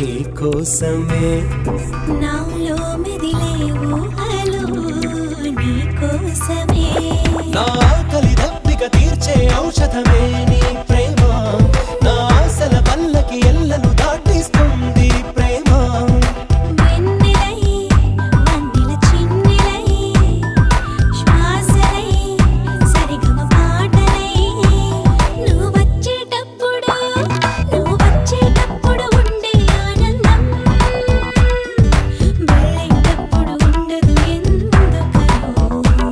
నీకోసమే నాలో మెదిలే ఊహలు నీకోసమే నా ఆకలి దప్పిక తీర్చే ఔషధమే నీ ప్రేమ నా ఆశల పల్లకి ఎల్లలు దాటిస్తుంది ప్రేమ వెన్నెలై వందెల చిన్నెలై శ్వాసలై సరిగమ పాటలై నువ్వు వచ్చేటప్పుడు ఉండే ఆనందం వెళ్ళేటప్పుడు ఉండదు ఎందుకనో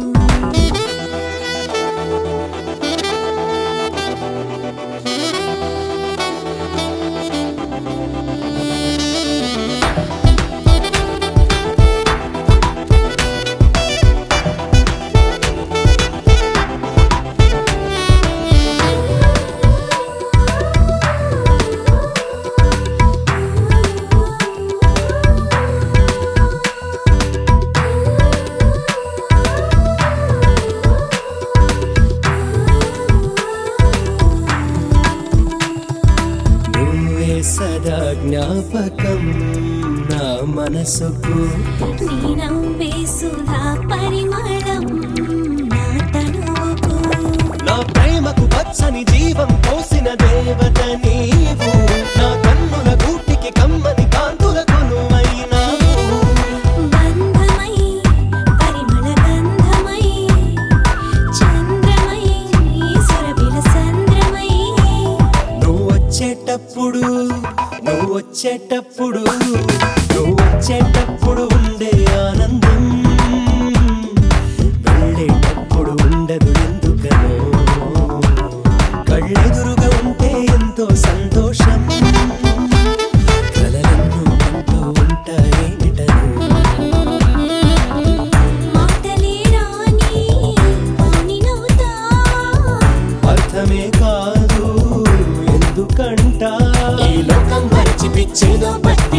నువ్వే సదా జ్ఞాపకం నా మనసుకు నీ నవ్వే సుధా పరిమళం నా తనువుకు నా ప్రేమకు పచ్చని జీవం పోసిన దేవత నీవు నా కన్నుల గూటికి కమ్మని కాంతుల కొనువైనావు బంధమై పరిమళ గంధమై చంద్రమై సురభిల సంద్రమై నువ్వు వచ్చేటప్పుడు ఉండే ఆనందం వెళ్ళేటప్పుడు ఉండదు ఎందుకనో కళ్ళెదురుగా ఉంటే ఎంతో సంతోషం కలలెన్నో అంటూ ఉంటాయేమిటను మాటలే రాని మౌనినవుతా అర్థమే కాదు ఎందుకంట ఈ లోకం మరిచి పిచ్చేదో